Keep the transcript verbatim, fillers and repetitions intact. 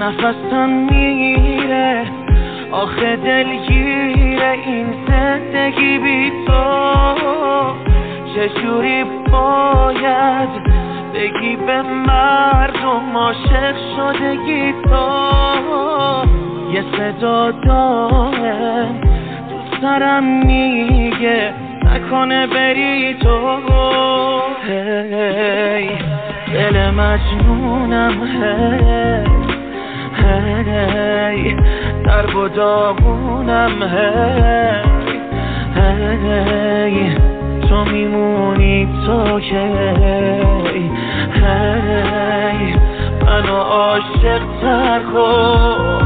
نفسم میره، آخه دلگیره این زندگی بی تو. چجوری باید بگی به مردم عاشق شدگی تو؟ یه صدا دارم تو سرم میگه نکنه بری تو. هی دل مجنونم، هی هی در و داغونم، هی هی تو میمونی تو که هی منو عاشق تر کن.